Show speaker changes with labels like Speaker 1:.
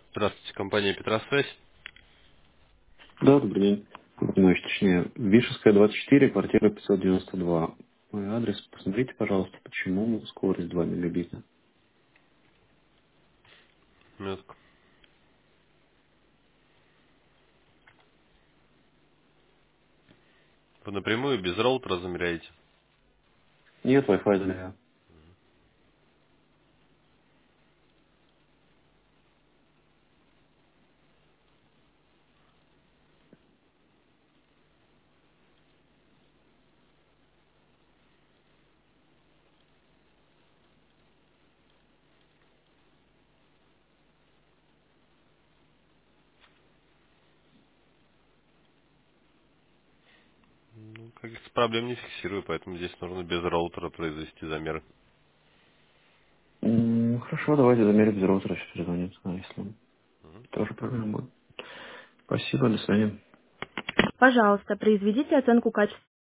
Speaker 1: Здравствуйте, компания Петросвязь.
Speaker 2: Да, добрый день. Ночь, точнее, Вишевская, 24, квартира 592. Мой адрес, посмотрите, пожалуйста, почему скорость 2 мегабита.
Speaker 1: Минутку. Вы напрямую без роутера замеряете?
Speaker 2: Нет, Wi-Fi заливаю.
Speaker 1: Ну, каких-то проблем не фиксирую, поэтому здесь нужно без роутера произвести замеры.
Speaker 2: Хорошо, давайте замерим без роутера, сейчас перезвоним, если тоже проблема будет. Спасибо, до свидания.
Speaker 3: Пожалуйста, произведите оценку качества.